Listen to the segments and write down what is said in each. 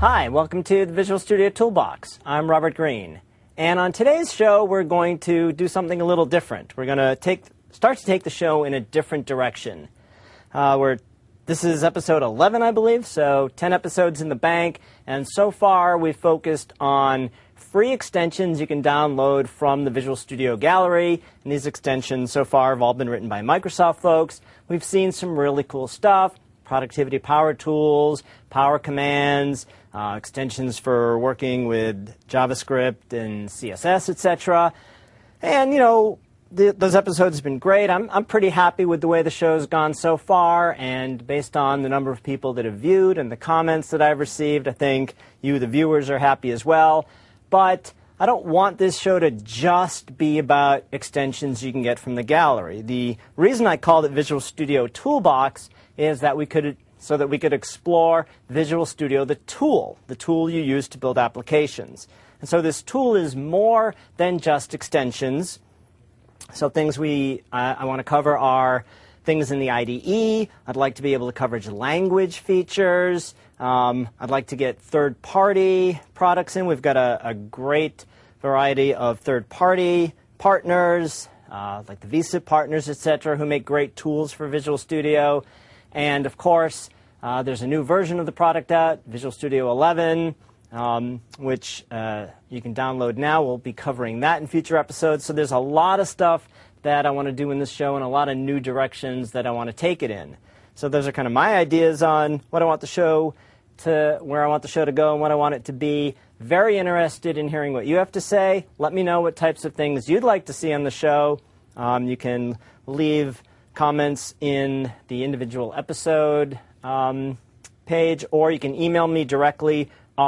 Hi, welcome to the Visual Studio Toolbox. I'm Robert Green. And on today's show, we're going to do something a little different. We're going to start to take the show in a different direction. This is episode 11, I believe, so 10 episodes in the bank. And so far, we've focused on free extensions you can download from the Visual Studio Gallery. And these extensions so far have all been written by Microsoft folks. We've seen some really cool stuff. Productivity power tools, power commands, extensions for working with JavaScript and CSS, etc. And, you know, those episodes have been great. I'm pretty happy with the way the show's gone so far. And based on the number of people that have viewed and the comments that I've received, I think you, the viewers, are happy as well. But I don't want this show to just be about extensions you can get from the gallery. The reason I called it Visual Studio Toolbox is that we could explore Visual Studio, the tool you use to build applications. And so this tool is more than just extensions. So things I want to cover are things in the IDE. I'd like to be able to cover language features. I'd like to get third-party products in. We've got a great variety of third-party partners, like the vSIP partners, etc., who make great tools for Visual Studio. And, of course, there's a new version of the product out, Visual Studio 11, which you can download now. We'll be covering that in future episodes. So there's a lot of stuff that I want to do in this show and a lot of new directions that I want to take it in. So those are kind of my ideas on what I want the show to, where I want the show to go and what I want it to be. Very interested in hearing what you have to say. Let me know what types of things you'd like to see on the show. You can leave comments in the individual episode page, or you can email me directly,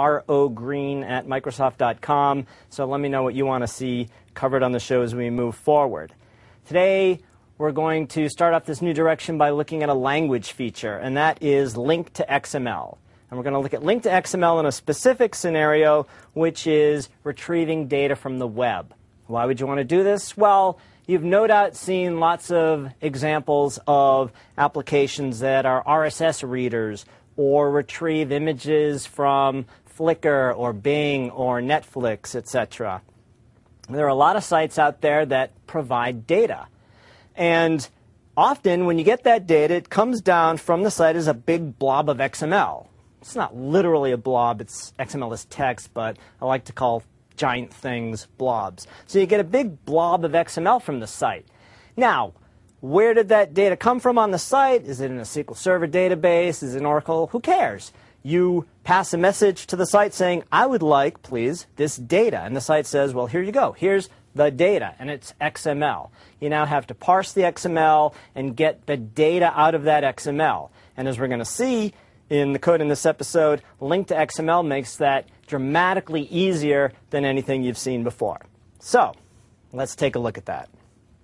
rogreen@microsoft.com. So let me know what you want to see covered on the show as we move forward. Today, we're going to start off this new direction by looking at a language feature, and that is Link to XML. And we're going to look at Link to XML in a specific scenario, which is retrieving data from the web. Why would you want to do this? Well, you've no doubt seen lots of examples of applications that are RSS readers or retrieve images from Flickr or Bing or Netflix, etc. There are a lot of sites out there that provide data. And often when you get that data, it comes down from the site as a big blob of XML. It's not literally a blob. It's XML is text, but I like to call giant things blobs. So you get a big blob of XML from the site. Now, where did that data come from on the site? Is it in a SQL Server database? Is it in Oracle? Who cares? You pass a message to the site saying, I would like, please, this data. And the site says, well, here you go. Here's the data, and it's XML. You now have to parse the XML and get the data out of that XML. And as we're going to see in the code in this episode, Link to XML makes that dramatically easier than anything you've seen before. So let's take a look at that.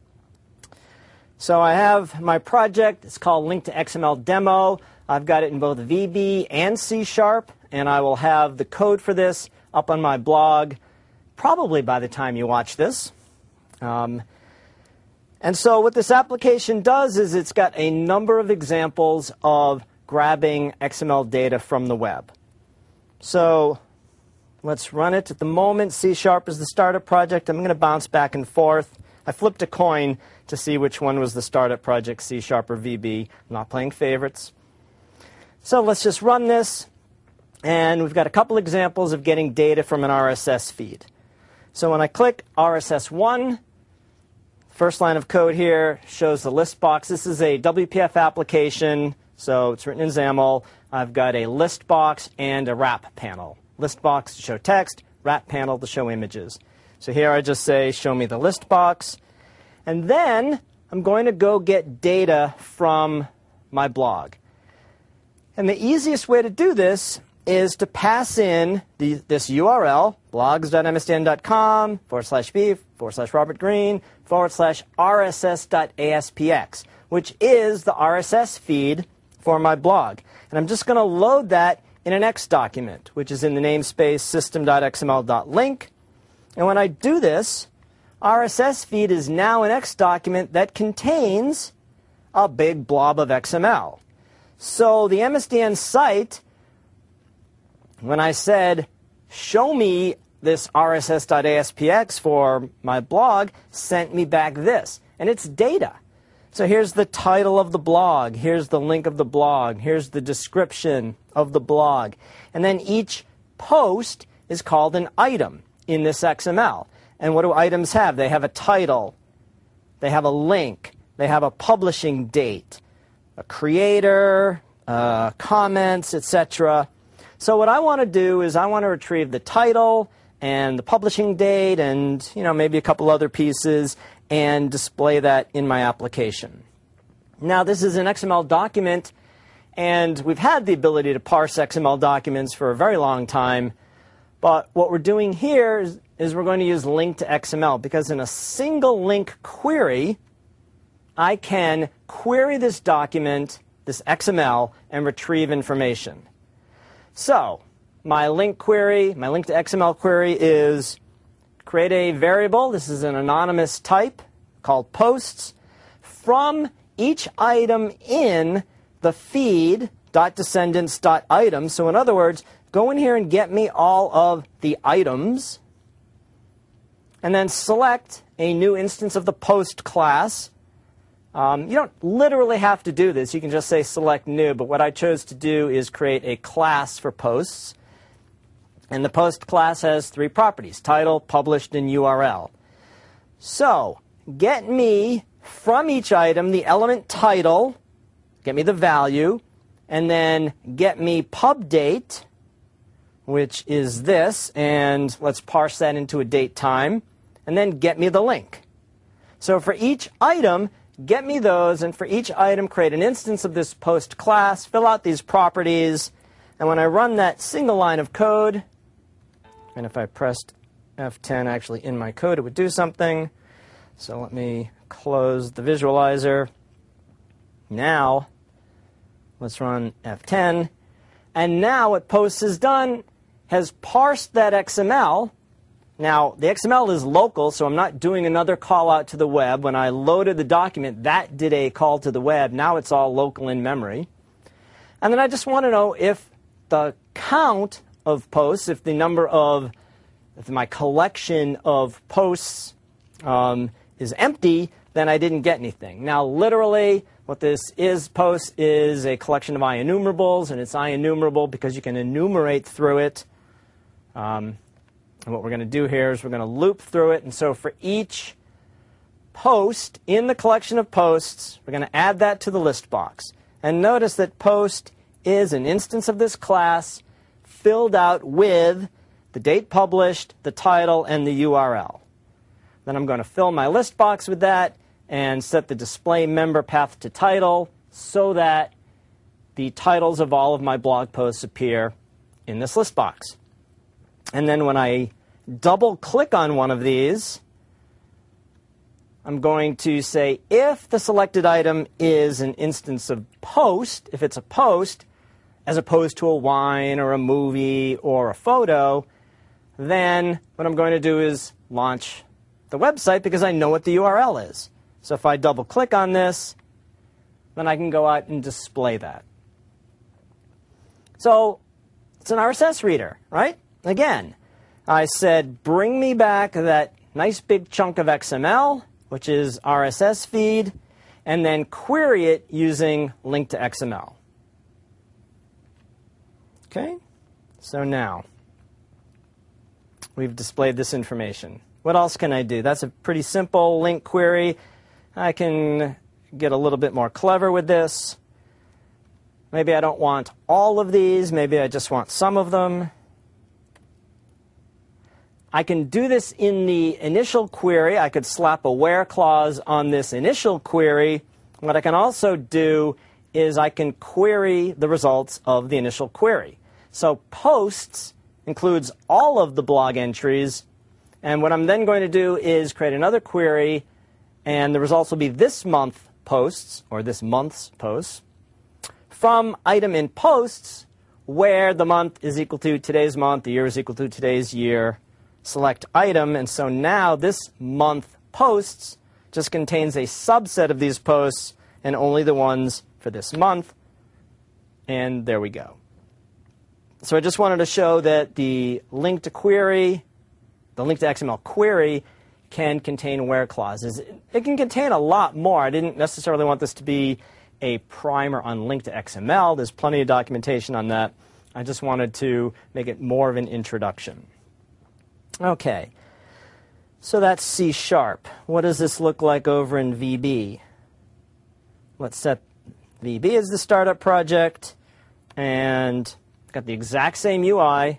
So I have my project. It's called Link to XML Demo. I've got it in both VB and C#, and I will have the code for this up on my blog probably by the time you watch this. And so what this application does is it's got a number of examples of grabbing XML data from the web. So let's run it. At the moment, C# is the startup project. I'm going to bounce back and forth. I flipped a coin to see which one was the startup project, C# or VB. I'm not playing favorites. So let's just run this. And we've got a couple examples of getting data from an RSS feed. So when I click RSS1, first line of code here shows the list box. This is a WPF application, so it's written in XAML. I've got a list box and a wrap panel. List box to show text, wrap panel to show images. So here I just say, show me the list box. And then I'm going to go get data from my blog. And the easiest way to do this is to pass in this URL, blogs.msdn.com/b/Robert Green/RSS.ASPX, which is the RSS feed for my blog. And I'm just going to load that in an X document, which is in the namespace system.xml.link. And when I do this, RSS feed is now an X document that contains a big blob of XML. So the MSDN site when I said, show me this rss.aspx for my blog, sent me back this. And it's data. So here's the title of the blog. Here's the link of the blog. Here's the description of the blog. And then each post is called an item in this XML. And what do items have? They have a title. They have a link. They have a publishing date, a creator, comments, etc. So what I want to do is I want to retrieve the title and the publishing date and maybe a couple other pieces and display that in my application. Now this is an XML document, and we've had the ability to parse XML documents for a very long time. But what we're doing here is we're going to use link to XML, because in a single link query, I can query this document, this XML, and retrieve information. So my link query, my link to XML query is create a variable. This is an anonymous type called posts from each item in the feed.descendants.item. So in other words, go in here and get me all of the items, and then select a new instance of the post class. You don't literally have to do this. You can just say select new. But what I chose to do is create a class for posts. And the post class has 3 properties: title, published, and URL. So get me from each item the element title, get me the value, and then get me pub date, which is this, and let's parse that into a date time, and then get me the link. So for each item, get me those, and for each item, create an instance of this post class, fill out these properties, and when I run that single line of code, and if I pressed F10 actually in my code, it would do something. So let me close the visualizer. Now, let's run F10. And now what posts has done has parsed that XML. Now, the XML is local, so I'm not doing another call out to the web. When I loaded the document, that did a call to the web. Now it's all local in memory. And then I just want to know if the count of posts, if my collection of posts is empty, then I didn't get anything. Now, literally, what this is, post, is a collection of IEnumerables, and it's IEnumerable because you can enumerate through it. And what we're going to do here is we're going to loop through it. And so for each post in the collection of posts, we're going to add that to the list box. And notice that post is an instance of this class filled out with the date published, the title, and the URL. Then I'm going to fill my list box with that and set the display member path to title so that the titles of all of my blog posts appear in this list box. And then when I double-click on one of these, I'm going to say if the selected item is an instance of post, if it's a post, as opposed to a wine or a movie or a photo, then what I'm going to do is launch the website because I know what the URL is. So if I double-click on this, then I can go out and display that. So it's an RSS reader, right? Again, I said bring me back that nice big chunk of XML, which is RSS feed, and then query it using link to XML. Okay, so now we've displayed this information. What else can I do? That's a pretty simple link query. I can get a little bit more clever with this. Maybe I don't want all of these. Maybe I just want some of them. I can do this in the initial query. I could slap a where clause on this initial query. What I can also do is I can query the results of the initial query. So posts includes all of the blog entries. And what I'm then going to do is create another query, and the results will be this month posts, or this month's posts, from item in posts, where the month is equal to today's month, the year is equal to today's year, select item. And so now this month posts just contains a subset of these posts and only the ones for this month. And there we go. So I just wanted to show that the link to query, the link to XML query, can contain where clauses. It can contain a lot more. I didn't necessarily want this to be a primer on link to XML. There's plenty of documentation on that. I just wanted to make it more of an introduction. Okay, so that's C#. What does this look like over in VB? Let's set VB as the startup project, and got the exact same UI.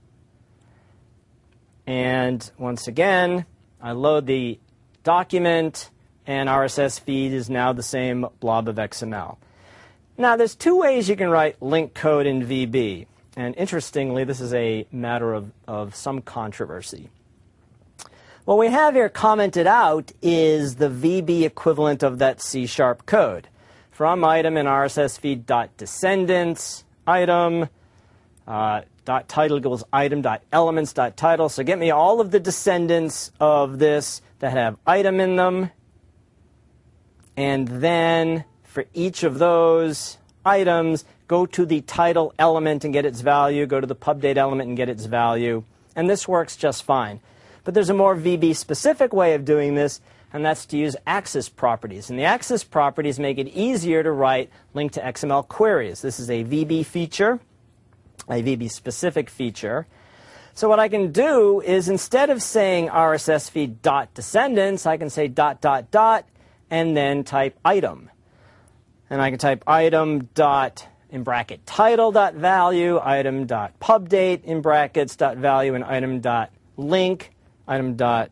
And once again, I load the document, and RSS feed is now the same blob of XML. Now, there's two ways you can write link code in VB. And interestingly, this is a matter of some controversy. What we have here commented out is the VB equivalent of that C# code. From item in RSS feed dot descendants, item, dot title equals item dot elements dot title. So get me all of the descendants of this that have item in them. And then for each of those items, go to the title element and get its value, go to the pub date element and get its value. And this works just fine. But there's a more VB-specific way of doing this, and that's to use access properties. And the access properties make it easier to write link to XML queries. This is a VB feature, a VB-specific feature. So what I can do is instead of saying RSS feed dot descendants, I can say dot dot dot and then type item. And I can type item dot in bracket title dot value, item dot pub date in brackets dot value, and item dot link, item dot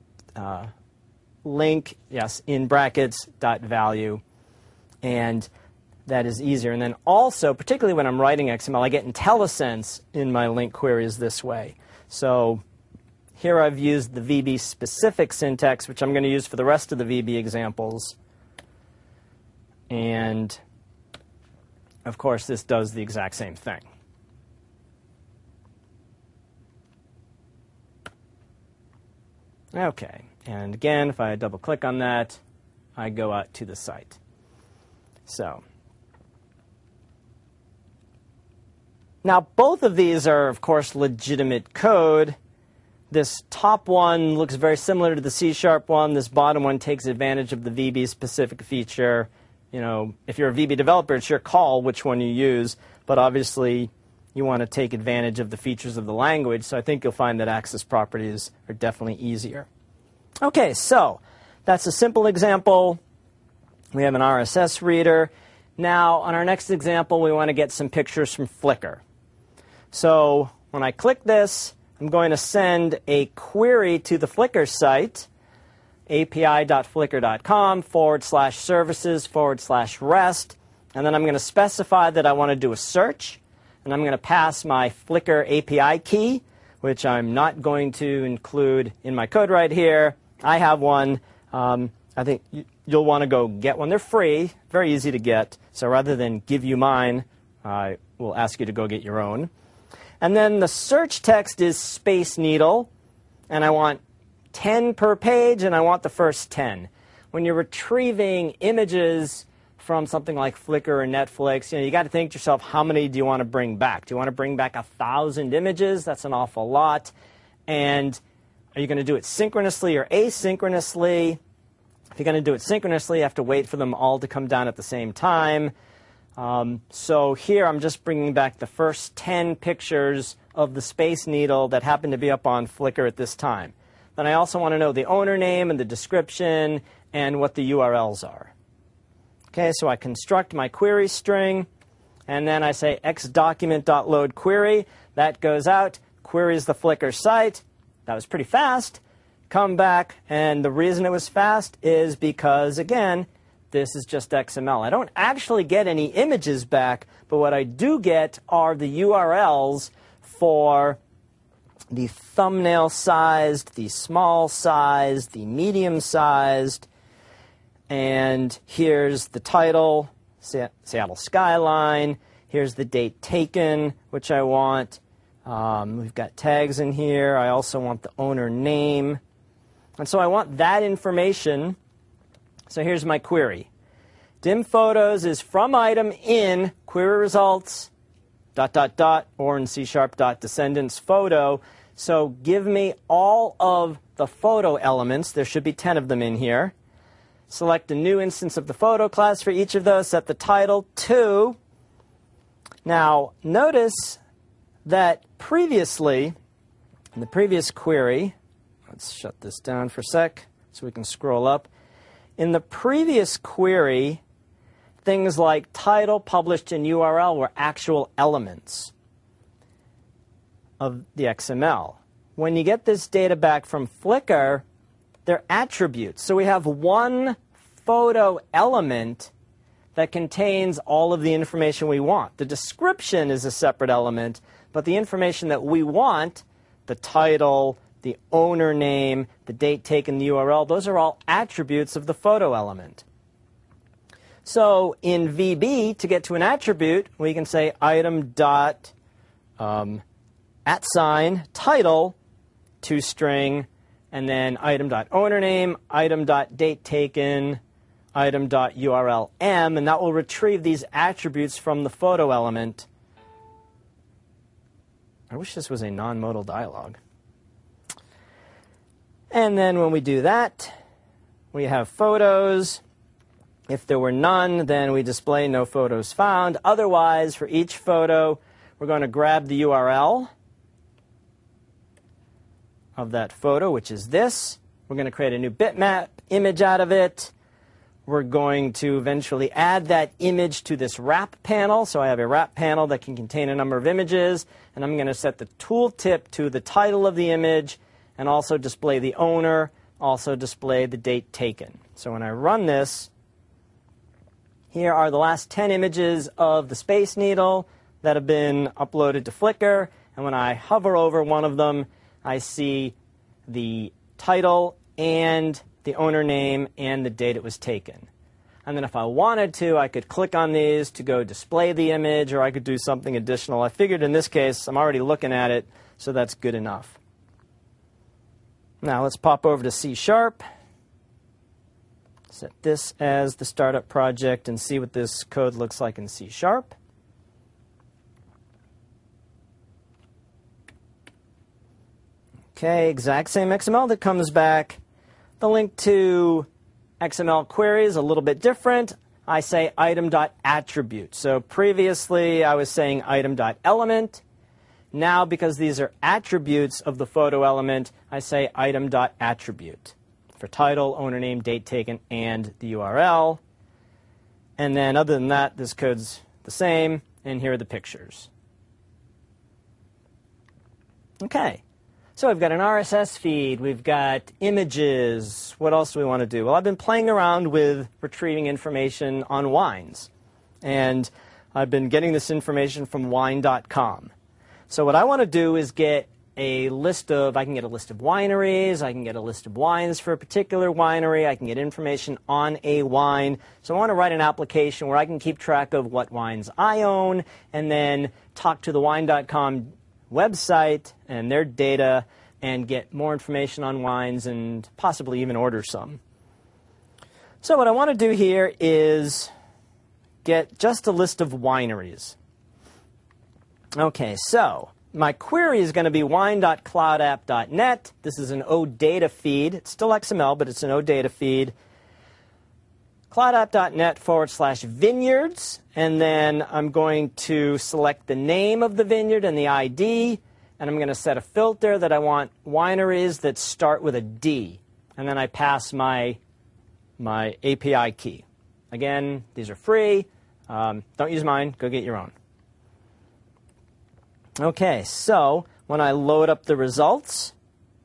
link, yes, in brackets dot value. And that is easier. And then also, particularly when I'm writing XML, I get IntelliSense in my link queries this way. So here I've used the VB-specific syntax, which I'm going to use for the rest of the VB examples. And, of course, this does the exact same thing. OK. And again, if I double-click on that, I go out to the site. So now, both of these are, of course, legitimate code. This top one looks very similar to the C# one. This bottom one takes advantage of the VB-specific feature. You know, if you're a VB developer, it's your call which one you use. But obviously, you want to take advantage of the features of the language. So I think you'll find that access properties are definitely easier. OK, so that's a simple example. We have an RSS reader. Now, on our next example, we want to get some pictures from Flickr. So when I click this, I'm going to send a query to the Flickr site, api.flickr.com/services/REST. And then I'm going to specify that I want to do a search. And I'm going to pass my Flickr API key, which I'm not going to include in my code right here. I have one. I think you'll want to go get one. They're free, very easy to get. So rather than give you mine, I will ask you to go get your own. And then the search text is Space Needle. And I want 10 per page, and I want the first 10. When you're retrieving images from something like Flickr or Netflix, you got to think to yourself, how many do you want to bring back? Do you want to bring back 1,000 images? That's an awful lot. And are you going to do it synchronously or asynchronously? If you're going to do it synchronously, you have to wait for them all to come down at the same time. So here I'm just bringing back the first 10 pictures of the Space Needle that happen to be up on Flickr at this time. Then I also want to know the owner name and the description and what the URLs are. OK, so I construct my query string, and then I say xdocument.loadQuery. That goes out, queries the Flickr site. That was pretty fast. Come back, and the reason it was fast is because, again, this is just XML. I don't actually get any images back, but what I do get are the URLs for the thumbnail-sized, the small-sized, the medium-sized, and here's the title, Seattle Skyline. Here's the date taken, which I want. We've got tags in here. I also want the owner name. And so I want that information. So here's my query. Dim Photos is from item in query results, dot, dot, dot, or in C#, dot, descendants photo. So give me all of the photo elements. There should be 10 of them in here. Select a new instance of the photo class for each of those. Set the title to. Now, notice that previously, in the previous query, let's shut this down for a sec so we can scroll up. In the previous query, things like title, published, and URL were actual elements of the XML. When you get this data back from Flickr, they're attributes. So we have one photo element that contains all of the information we want. The description is a separate element, but the information that we want, the title, the owner name, the date taken, the URL, those are all attributes of the photo element. So in VB, to get to an attribute, we can say item dot @ title, toString, and then item dot owner name, item dot date taken, item dot URL m, and that will retrieve these attributes from the photo element. I wish this was a non-modal dialog. And then when we do that, we have photos. If there were none, then we display no photos found. Otherwise, for each photo, we're going to grab the URL of that photo, which is this. We're going to create a new bitmap image out of it. We're going to eventually add that image to this wrap panel. So I have a wrap panel that can contain a number of images. And I'm going to set the tooltip to the title of the image and also display the owner, also display the date taken. So when I run this, here are the last 10 images of the Space Needle that have been uploaded to Flickr. And when I hover over one of them, I see the title and the owner name and the date it was taken. And then if I wanted to, I could click on these to go display the image, or I could do something additional. I figured in this case, I'm already looking at it, so that's good enough. Now let's pop over to C#. Set this as the startup project and see what this code looks like in C#. Okay, exact same XML that comes back. The link to XML query is a little bit different. I say item.attribute. So previously I was saying item.element. Now, because these are attributes of the photo element, I say item.attribute for title, owner name, date taken, and the URL. And then other than that, this code's the same, and here are the pictures. Okay. So we've got an RSS feed, we've got images. What else do we want to do? Well, I've been playing around with retrieving information on wines. And I've been getting this information from wine.com. So what I want to do is get a list of, I can get a list of wineries, I can get a list of wines for a particular winery, I can get information on a wine. So I want to write an application where I can keep track of what wines I own and then talk to the wine.com website and their data and get more information on wines and possibly even order some. So what I want to do here is get just a list of wineries. Okay, so my query is going to be wine.cloudapp.net. This is an OData feed. It's still XML, but it's an OData feed. cloudapp.net/vineyards. And then I'm going to select the name of the vineyard and the ID. And I'm going to set a filter that I want wineries that start with a D. And then I pass my API key. Again, these are free. Don't use mine. Go get your own. Okay, so when I load up the results,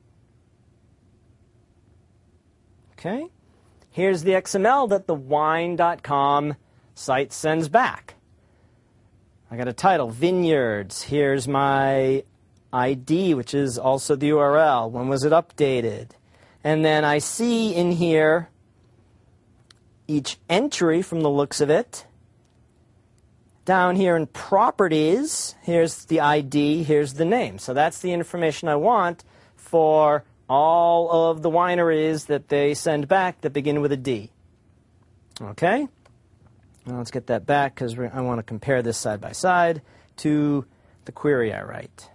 okay, here's the XML that the wine.com site sends back. I got a title, Vineyards. Here's my ID, which is also the URL. When was it updated? And then I see in here each entry from the looks of it. Down here in Properties, here's the ID, here's the name. So that's the information I want for all of the wineries that they send back that begin with a D. Okay? Now let's get that back because I want to compare this side by side. to the query I write.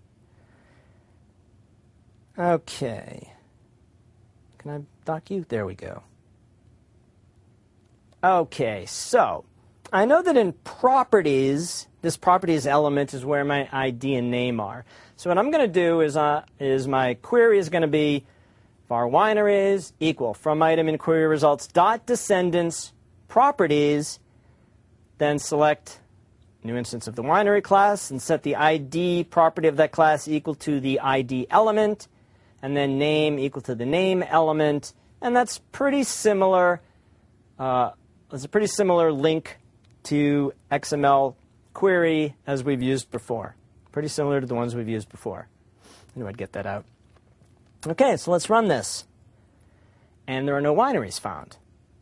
Okay. Can I dock you? There we go. Okay, so I know that in properties, this properties element is where my ID and name are. So what I'm going to do is my query is going to be var wineries equal from item in query results dot descendants properties, then select new instance of the winery class and set the ID property of that class equal to the ID element, and then name equal to the name element, and that's pretty similar. It's a pretty similar link to XML query as we've used before. Pretty similar to the ones we've used before. I knew I'd get that out. Okay, so let's run this. And there are no wineries found.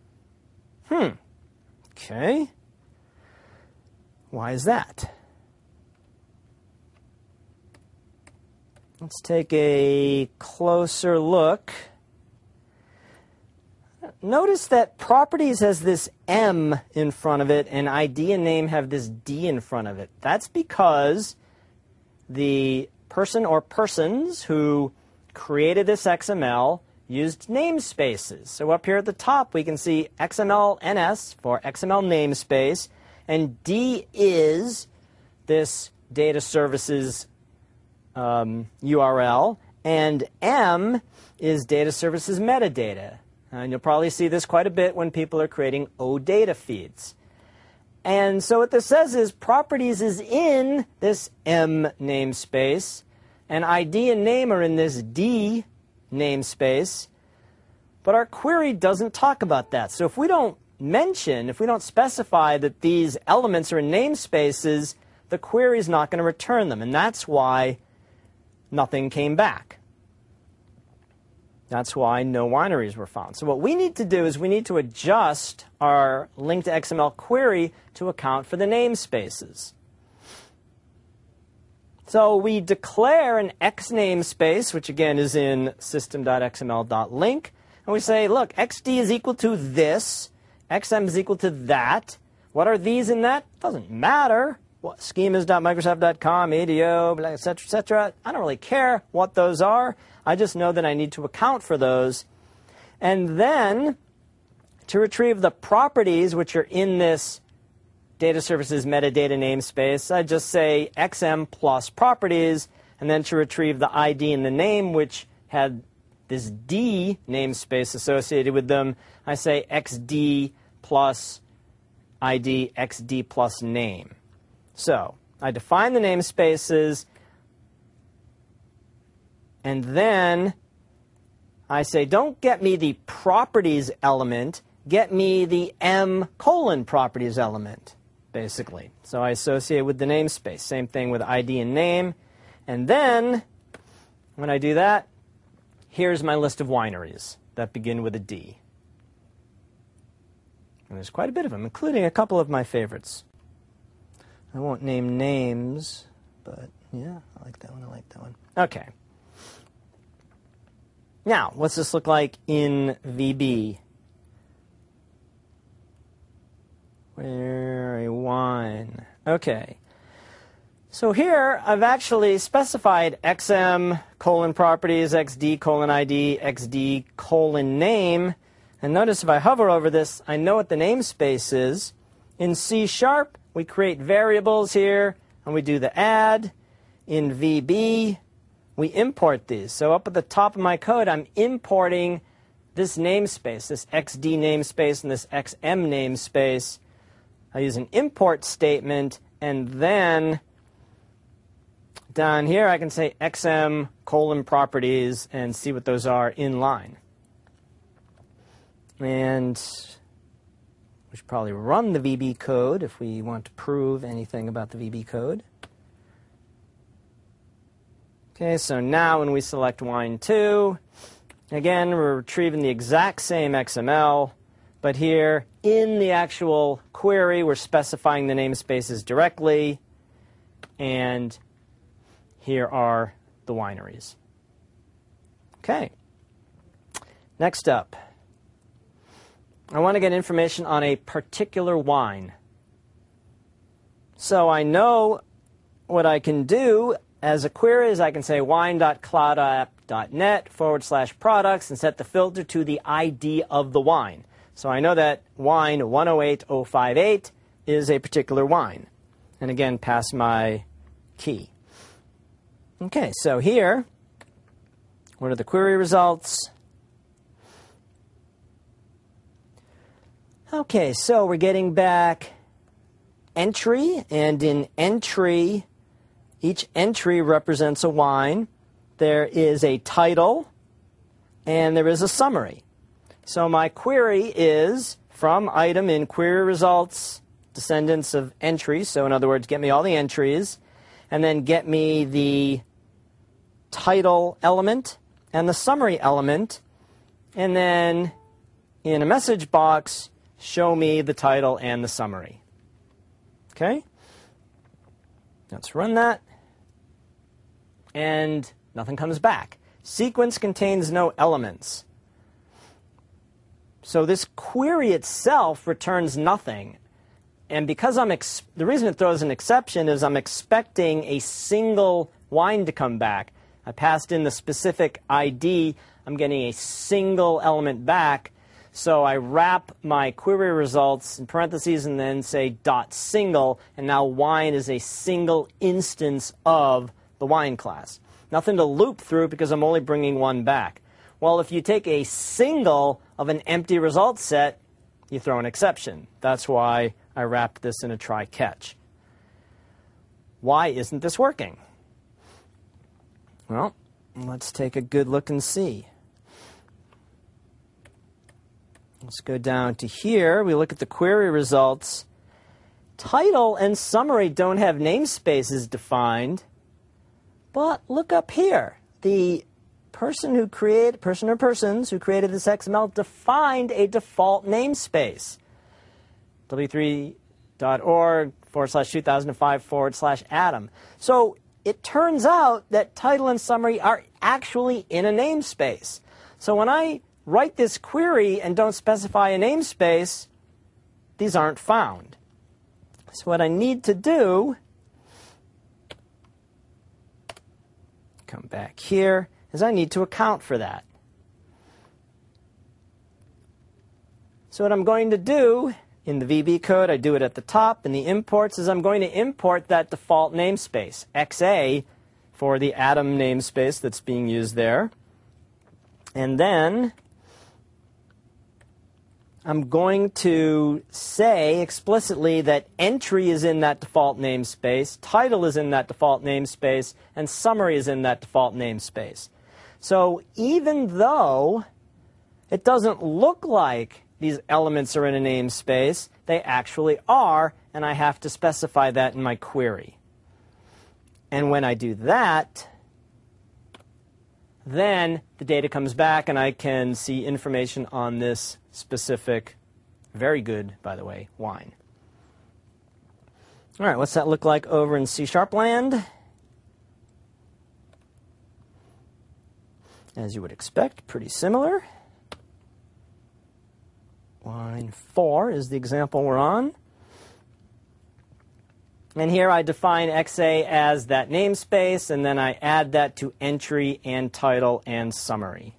Okay. Why is that? Let's take a closer look. Notice that properties has this M in front of it, and ID and name have this D in front of it. That's because the person or persons who created this XML used namespaces. So up here at the top, we can see XML NS for XML namespace, and D is this data services URL, and M is data services metadata. And you'll probably see this quite a bit when people are creating OData feeds. And so what this says is properties is in this M namespace, and ID and name are in this D namespace, but our query doesn't talk about that. So if we don't specify that these elements are in namespaces, the query is not going to return them, and that's why nothing came back. That's why no wineries were found. So what we need to do is we need to adjust our link to XML query to account for the namespaces. So we declare an X namespace, which again is in system.xml.link, and we say, look, XD is equal to this, XM is equal to that. What are these in that? Doesn't matter. Schemas.microsoft.com, ADO, et cetera, et cetera. I don't really care what those are. I just know that I need to account for those. And then to retrieve the properties which are in this data services metadata namespace, I just say XM plus properties. And then to retrieve the ID and the name, which had this D namespace associated with them, I say XD plus ID, XD plus name. So I define the namespaces, and then I say, don't get me the properties element, get me the M colon properties element, basically. So I associate with the namespace. Same thing with ID and name. And then when I do that, here's my list of wineries that begin with a D. And there's quite a bit of them, including a couple of my favorites. I won't name names, but yeah, I like that one, I like that one. Okay. Now, what's this look like in VB? Where a wine. Okay. So here, I've actually specified XM colon properties, XD colon ID, XD colon name. And notice if I hover over this, I know what the namespace is. In C#, we create variables here, and we do the add. In VB, we import these. So up at the top of my code, I'm importing this namespace, this XD namespace and this XM namespace. I use an import statement, and then down here I can say XM colon properties and see what those are in line. And we should probably run the VB code if we want to prove anything about the VB code. Okay, so now when we select wine 2, again, we're retrieving the exact same XML, but here in the actual query, we're specifying the namespaces directly, and here are the wineries. Okay, next up. I want to get information on a particular wine. So I know what I can do as a query is I can say wine.cloudapp.net/products and set the filter to the ID of the wine. So I know that wine 108058 is a particular wine. And again, pass my key. Okay, so here, what are the query results? Okay, so we're getting back entry, and in entry, each entry represents a wine. There is a title, and there is a summary. So my query is from item in query results, descendants of entries. So in other words, get me all the entries, and then get me the title element and the summary element, and then in a message box, show me the title and the summary. Okay? Let's run that. And nothing comes back. Sequence contains no elements. So this query itself returns nothing. And because the reason it throws an exception is I'm expecting a single wine to come back. I passed in the specific ID. I'm getting a single element back. So I wrap my query results in parentheses and then say .single, and now wine is a single instance of the wine class. Nothing to loop through because I'm only bringing one back. Well, if you take a single of an empty result set, you throw an exception. That's why I wrapped this in a try-catch. Why isn't this working? Well, let's take a good look and see. Let's go down to here. We look at the query results. Title and summary don't have namespaces defined. But look up here. The person or persons who created this XML defined a default namespace. w3.org/2005/Adam. So it turns out that title and summary are actually in a namespace. So when I write this query and don't specify a namespace, these aren't found. So what I need to do, come back here, is I need to account for that. So what I'm going to do in the VB code, I do it at the top, in the imports, is I'm going to import that default namespace, XA, for the Adam namespace that's being used there. And then I'm going to say explicitly that entry is in that default namespace, title is in that default namespace, and summary is in that default namespace. So even though it doesn't look like these elements are in a namespace, they actually are, and I have to specify that in my query. And when I do that, then the data comes back and I can see information on this specific, very good, by the way, wine. All right, what's that look like over in C# land? As you would expect, pretty similar. Line 4 is the example we're on. And here I define XA as that namespace, and then I add that to entry and title and summary.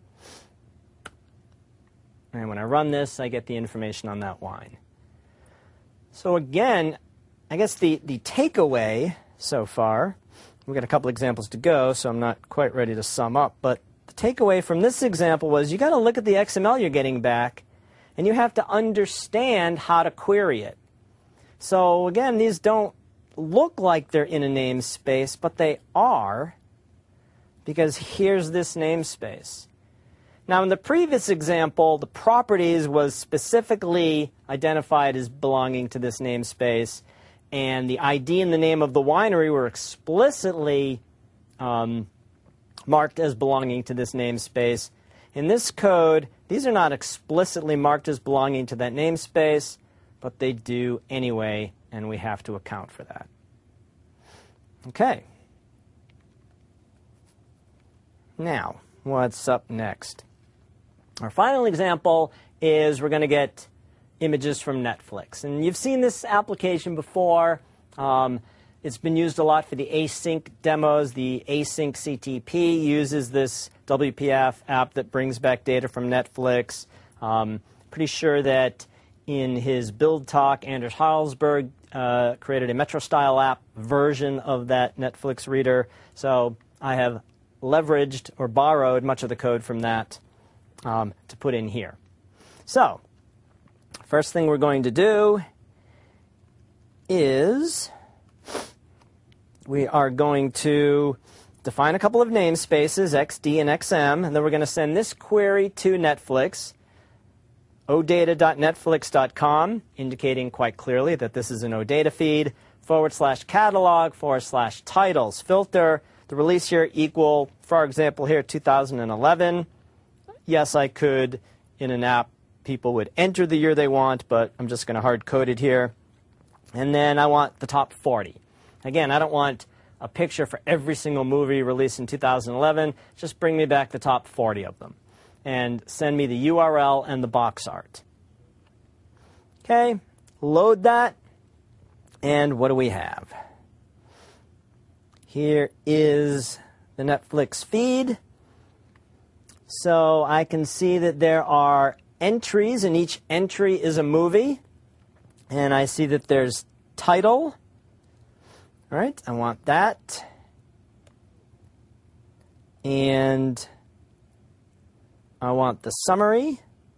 And when I run this, I get the information on that wine. So again, I guess the takeaway so far, we've got a couple examples to go, so I'm not quite ready to sum up, but the takeaway from this example was you got to look at the XML you're getting back, and you have to understand how to query it. So again, these don't look like they're in a namespace, but they are, because here's this namespace. Now, in the previous example, the properties was specifically identified as belonging to this namespace, and the ID and the name of the winery were explicitly marked as belonging to this namespace. In this code, these are not explicitly marked as belonging to that namespace, but they do anyway, and we have to account for that. Okay. Now, what's up next? Our final example is we're going to get images from Netflix. And you've seen this application before. It's been used a lot for the async demos. The async CTP uses this WPF app that brings back data from Netflix. Pretty sure that in his build talk, Anders Heilsberg created a Metro-style app version of that Netflix reader. So I have leveraged or borrowed much of the code from that to put in here. So first thing we're going to do is we are going to define a couple of namespaces, XD and XM, and then we're going to send this query to Netflix, odata.netflix.com, indicating quite clearly that this is an OData feed, /catalog/titles. Filter the release year equal, for our example here, 2011. Yes, I could, in an app, people would enter the year they want, but I'm just going to hard code it here. And then I want the top 40. Again, I don't want a picture for every single movie released in 2011. Just bring me back the top 40 of them. And send me the URL and the box art. Okay, load that. And what do we have? Here is the Netflix feed. So I can see that there are entries, and each entry is a movie. And I see that there's title. All right, I want that. And I want the summary.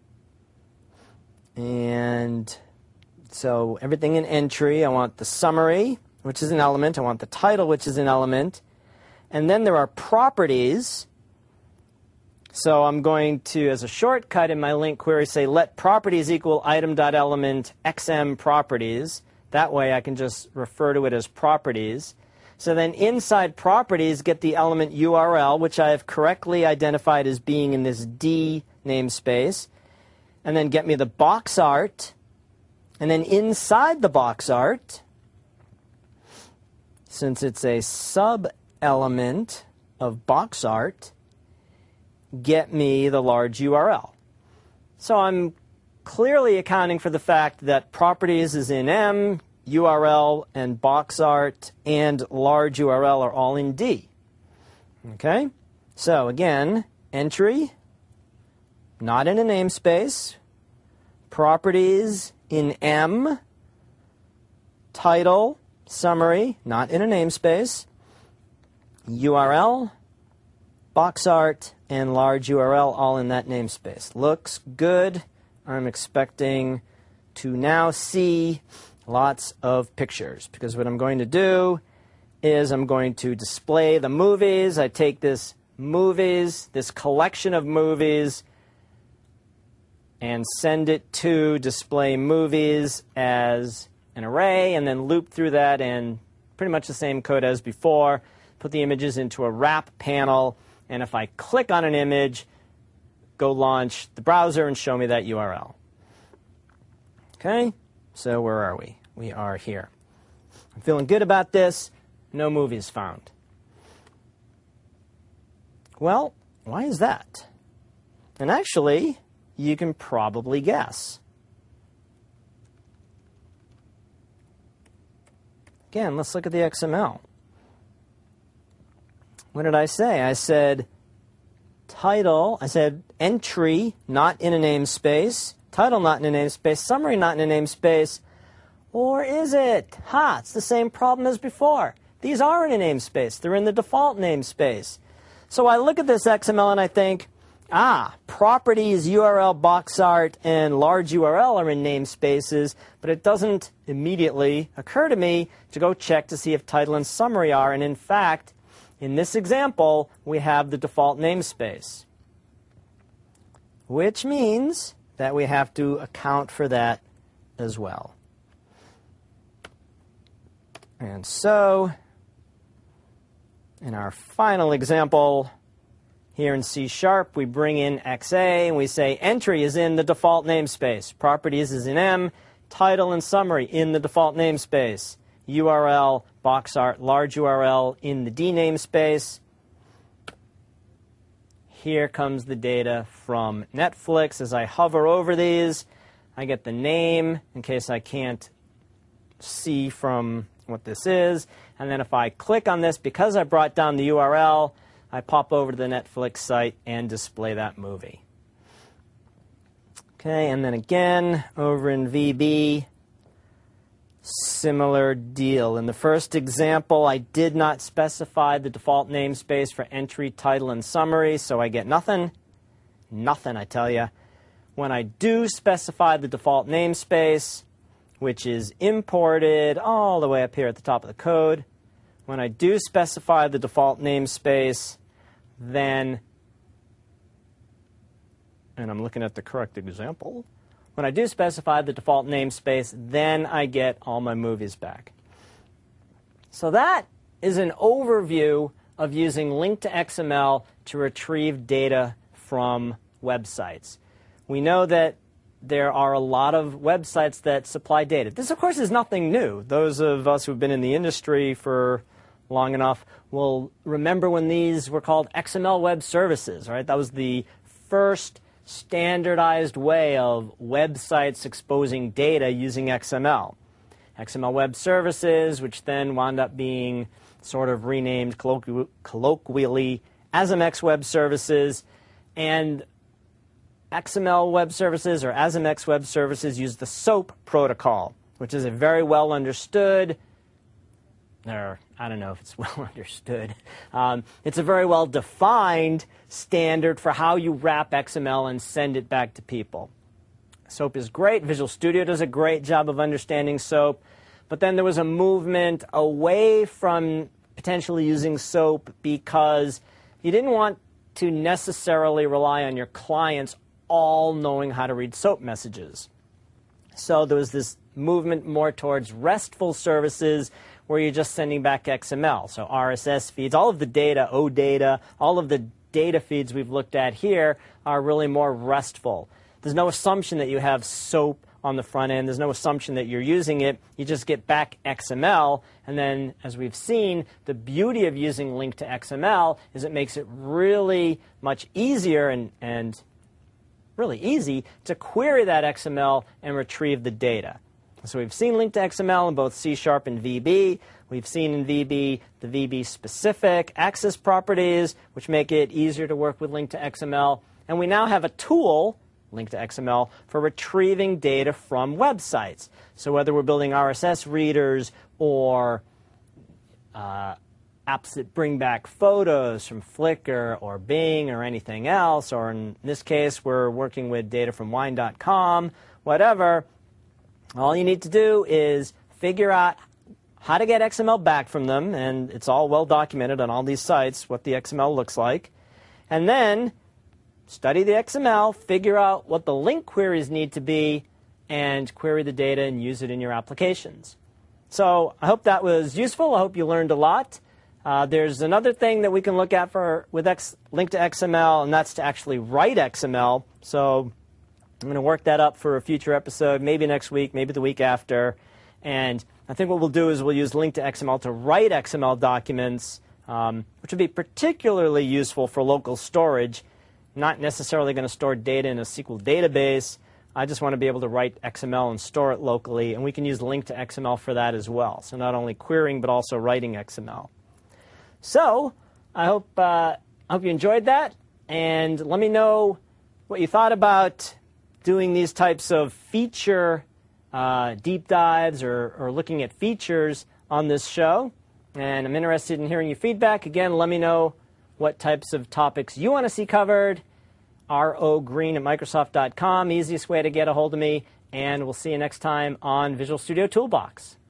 And so everything in entry, I want the summary, which is an element. I want the title, which is an element. And then there are properties. So I'm going to, as a shortcut in my link query, say let properties equal item.element xm properties. That way I can just refer to it as properties. So then inside properties, get the element URL, which I have correctly identified as being in this D namespace. And then get me the box art. And then inside the box art, since it's a sub-element of box art, get me the large URL. So I'm clearly accounting for the fact that properties is in M, URL and box art and large URL are all in D. Okay? So again, entry, not in a namespace, properties in M, title, summary, not in a namespace, URL, box art, and large URL all in that namespace. Looks good. I'm expecting to now see lots of pictures, because what I'm going to do is I'm going to display the movies. I take this movies, this collection of movies, and send it to display movies as an array, and then loop through that and pretty much the same code as before. Put the images into a wrap panel, and if I click on an image, go launch the browser and show me that URL. Okay, so where are we? We are here. I'm feeling good about this. No movies found. Well, why is that? And actually, you can probably guess. Again, let's look at the XML. What did I say? I said title, I said entry, not in a namespace, title not in a namespace, summary not in a namespace, or is it? Ha, it's the same problem as before. These are in a namespace. They're in the default namespace. So I look at this XML and I think, properties, URL, box art, and large URL are in namespaces, but it doesn't immediately occur to me to go check to see if title and summary are, and in fact, in this example, we have the default namespace, which means that we have to account for that as well. And so, in our final example, here in C#, we bring in XA, and we say entry is in the default namespace. Properties is in M, title and summary in the default namespace. URL, box art, large URL in the D namespace. Here comes the data from Netflix. As I hover over these, I get the name in case I can't see from what this is. And then if I click on this, because I brought down the URL, I pop over to the Netflix site and display that movie. Okay, and then again, over in VB, similar deal. In the first example, I did not specify the default namespace for entry, title, and summary, so I get nothing. Nothing, I tell you. When I do specify the default namespace, which is imported all the way up here at the top of the code, when I do specify the default namespace, then, and I'm looking at the correct example, when I do specify the default namespace, then I get all my movies back. So that is an overview of using LINQ to XML to retrieve data from websites. We know that there are a lot of websites that supply data. This, of course, is nothing new. Those of us who've been in the industry for long enough will remember when these were called XML web services, right? That was the first standardized way of websites exposing data using XML. XML web services, which then wound up being sort of renamed colloquially ASMX web services. And XML web services or ASMX web services use the SOAP protocol, which is a very well understood, or I don't know if it's well understood. It's a very well defined standard for how you wrap XML and send it back to people. SOAP is great. Visual Studio does a great job of understanding SOAP. But then there was a movement away from potentially using SOAP because you didn't want to necessarily rely on your clients all knowing how to read SOAP messages. So there was this movement more towards RESTful services where you're just sending back XML. So RSS feeds, all of the data, OData, all of the data feeds we've looked at here are really more RESTful. There's no assumption that you have SOAP on the front end. There's no assumption that you're using it. You just get back XML. And then, as we've seen, the beauty of using LINQ to XML is it makes it really much easier and really easy to query that XML and retrieve the data. So we've seen LINQ to XML in both C# and VB. We've seen in VB the VB-specific access properties, which make it easier to work with LINQ to XML. And we now have a tool, LINQ to XML, for retrieving data from websites. So whether we're building RSS readers or apps that bring back photos from Flickr or Bing or anything else, or in this case, we're working with data from wine.com, whatever, all you need to do is figure out how to get XML back from them, and it's all well documented on all these sites what the XML looks like, and then study the XML, figure out what the LINQ queries need to be, and query the data and use it in your applications. So I hope that was useful. I hope you learned a lot. There's another thing that we can look at with LINQ to XML, and that's to actually write XML. So I'm going to work that up for a future episode, maybe next week, maybe the week after. And I think what we'll do is we'll use LINQ to XML to write XML documents, which would be particularly useful for local storage. Not necessarily going to store data in a SQL database. I just want to be able to write XML and store it locally, and we can use LINQ to XML for that as well. So not only querying, but also writing XML. So I hope you enjoyed that, and let me know what you thought about doing these types of feature deep dives or looking at features on this show. And I'm interested in hearing your feedback. Again, let me know what types of topics you want to see covered. rogreen@microsoft.com, easiest way to get a hold of me. And we'll see you next time on Visual Studio Toolbox.